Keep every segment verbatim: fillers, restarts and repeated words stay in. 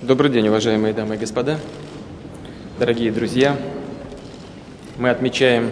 Добрый день, уважаемые дамы и господа, дорогие друзья. Мы отмечаем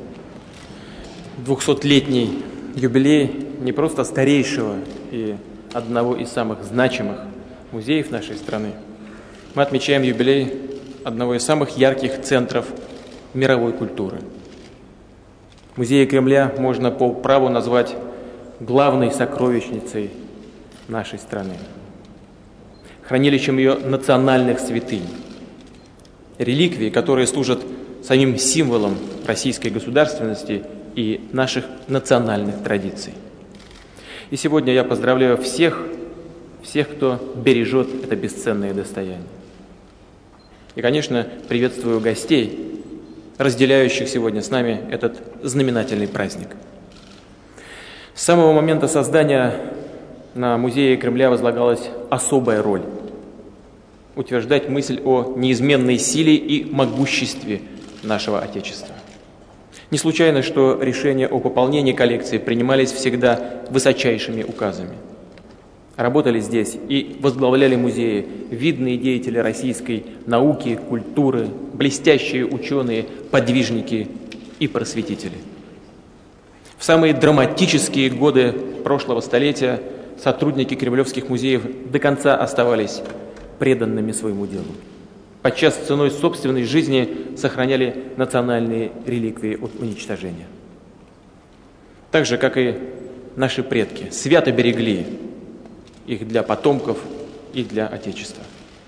двухсотлетний юбилей не просто старейшего и одного из самых значимых музеев нашей страны. Мы отмечаем юбилей одного из самых ярких центров мировой культуры. Музей Кремля можно по праву назвать главной сокровищницей нашей страны, хранилищем ее национальных святынь, реликвий, которые служат самим символом российской государственности и наших национальных традиций. И сегодня я поздравляю всех, всех, кто бережет это бесценное достояние. И, конечно, приветствую гостей, разделяющих сегодня с нами этот знаменательный праздник. С самого момента создания на музее Кремля возлагалась особая роль – утверждать мысль о неизменной силе и могуществе нашего Отечества. Не случайно, что решения о пополнении коллекции принимались всегда высочайшими указами. Работали здесь и возглавляли музеи видные деятели российской науки, культуры, блестящие ученые, подвижники и просветители. В самые драматические годы прошлого столетия сотрудники кремлевских музеев до конца оставались преданными своему делу. Подчас ценой собственной жизни сохраняли национальные реликвии от уничтожения. Так же, как и наши предки, свято берегли их для потомков и для Отечества.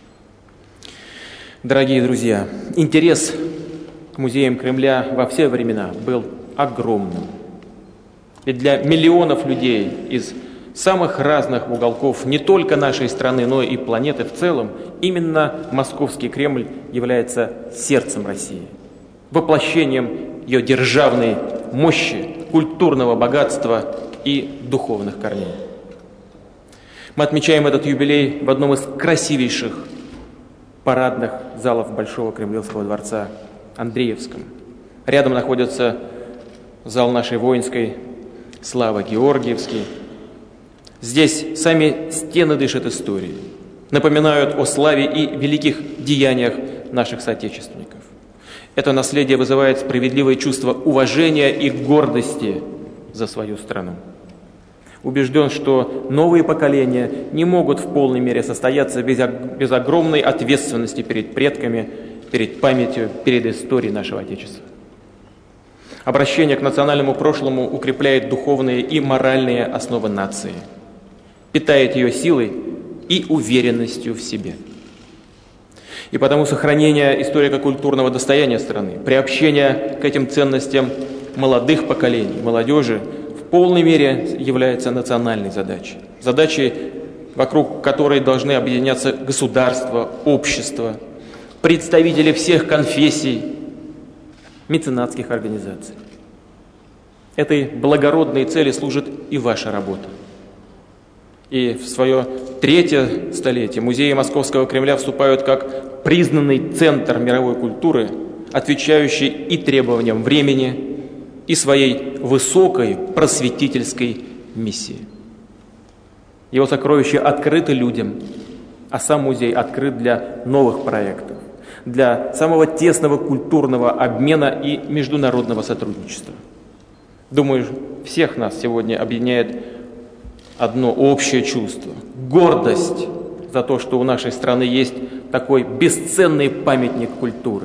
Дорогие друзья, интерес к музеям Кремля во все времена был огромным. Ведь для миллионов людей из самых разных уголков не только нашей страны, но и планеты в целом, именно Московский Кремль является сердцем России, воплощением ее державной мощи, культурного богатства и духовных корней. Мы отмечаем этот юбилей в одном из красивейших парадных залов Большого Кремлевского дворца, Андреевском. Рядом находится зал нашей воинской славы Георгиевский. Здесь сами стены дышат историей, напоминают о славе и великих деяниях наших соотечественников. Это наследие вызывает справедливое чувство уважения и гордости за свою страну. Убежден, что новые поколения не могут в полной мере состояться без, без огромной ответственности перед предками, перед памятью, перед историей нашего Отечества. Обращение к национальному прошлому укрепляет духовные и моральные основы нации, питает ее силой и уверенностью в себе. И потому сохранение историко-культурного достояния страны, приобщение к этим ценностям молодых поколений, молодежи в полной мере является национальной задачей. Задачей, вокруг которой должны объединяться государство, общество, представители всех конфессий, меценатских организаций. Этой благородной цели служит и ваша работа. И в свое третье столетие музеи Московского Кремля вступают как признанный центр мировой культуры, отвечающий и требованиям времени, и своей высокой просветительской миссии. Его сокровища открыты людям, а сам музей открыт для новых проектов, для самого тесного культурного обмена и международного сотрудничества. Думаю, всех нас сегодня объединяет одно общее чувство – гордость за то, что у нашей страны есть такой бесценный памятник культуры,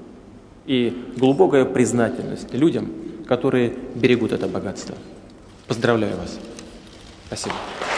и глубокая признательность людям, которые берегут это богатство. Поздравляю вас. Спасибо.